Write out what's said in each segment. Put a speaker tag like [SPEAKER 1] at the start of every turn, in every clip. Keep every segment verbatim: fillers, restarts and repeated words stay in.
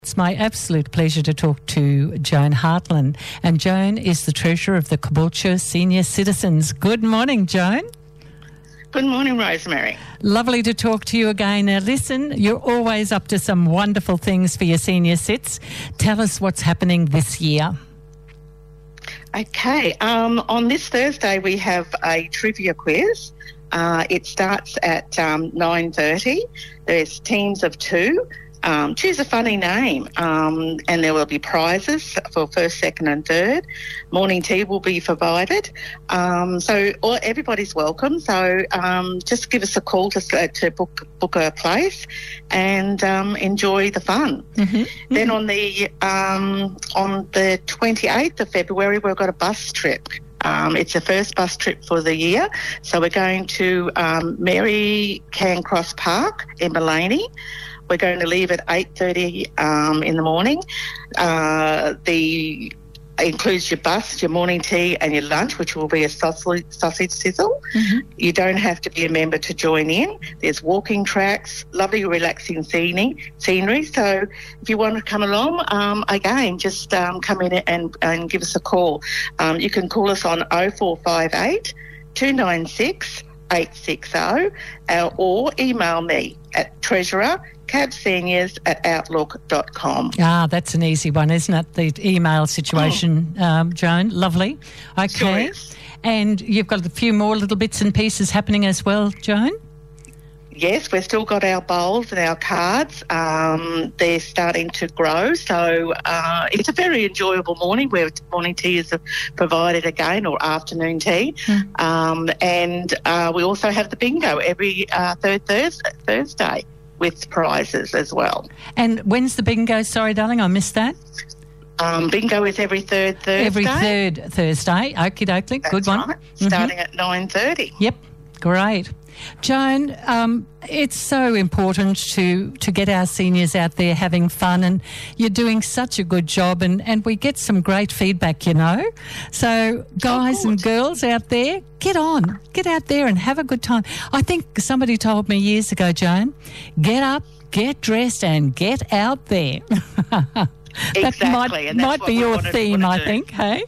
[SPEAKER 1] It's my absolute pleasure to talk to Joan Hartland. And Joan is the Treasurer of the Caboolture Senior Citizens. Good morning, Joan.
[SPEAKER 2] Good morning, Rosemary.
[SPEAKER 1] Lovely to talk to you again. Now, listen, you're always up to some wonderful things for your senior cits. Tell us what's happening this year.
[SPEAKER 2] Okay, um, on this Thursday we have a trivia quiz. Uh, it starts at um, nine thirty. There's teams of two. Um, choose a funny name, um, and there will be prizes for first, second and third. Morning tea will be provided. Um, so all, everybody's welcome. So um, just give us a call to, to book book a place and um, enjoy the fun. Mm-hmm. Then mm-hmm. on the um, on the twenty-eighth of February, we've got a bus trip. Um, it's the first bus trip for the year. So we're going to um, Mary Cairncross Park in Maleny. We're going to leave at eight thirty um, in the morning. Uh, the includes your bus, your morning tea and your lunch, which will be a sausage, sausage sizzle. Mm-hmm. You don't have to be a member to join in. There's walking tracks, lovely relaxing scenery. scenery. So if you want to come along, um, again, just um, come in and, and give us a call. Um, you can call us on oh four five eight, two nine six, eight six oh uh, or email me at treasurer cabseniors at outlook dot com.
[SPEAKER 1] Ah, that's an easy one, isn't it? The email situation, oh. um, Joan. Lovely. Okay.
[SPEAKER 2] Sure.
[SPEAKER 1] And you've got a few more little bits and pieces happening as well, Joan?
[SPEAKER 2] Yes, we've still got our bowls and our cards. Um, they're starting to grow. So uh, it's a very enjoyable morning where morning tea is provided again, or afternoon tea. Mm. Um, and uh, we also have the bingo every uh, third Thursday. Thursday. with prizes as well.
[SPEAKER 1] And when's the bingo? Sorry, darling, I missed that.
[SPEAKER 2] Um, bingo is every third Thursday.
[SPEAKER 1] Every third Thursday. Okie dokie. Good one.
[SPEAKER 2] Right. Starting mm-hmm. at nine thirty.
[SPEAKER 1] Yep. Great. Joan, um, it's so important to, to get our seniors out there having fun, and you're doing such a good job, and, and we get some great feedback, you know. So guys oh, and girls out there, get on, get out there and have a good time. I think somebody told me years ago, Joan, get up, get dressed and get out there.
[SPEAKER 2] Exactly.
[SPEAKER 1] That might,
[SPEAKER 2] and that's
[SPEAKER 1] might be your theme, I think, hey?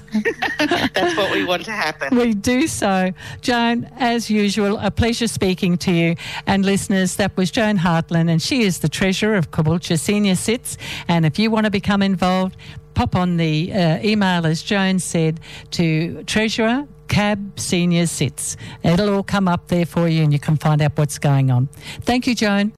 [SPEAKER 2] That's what we want to happen.
[SPEAKER 1] We do so. Joan, as usual, a pleasure speaking to you. And listeners, that was Joan Hartland, and she is the Treasurer of Caboolture Senior Cits. And if you want to become involved, pop on the uh, email, as Joan said, to Treasurer Cab Senior Cits. It'll all come up there for you and you can find out what's going on. Thank you, Joan.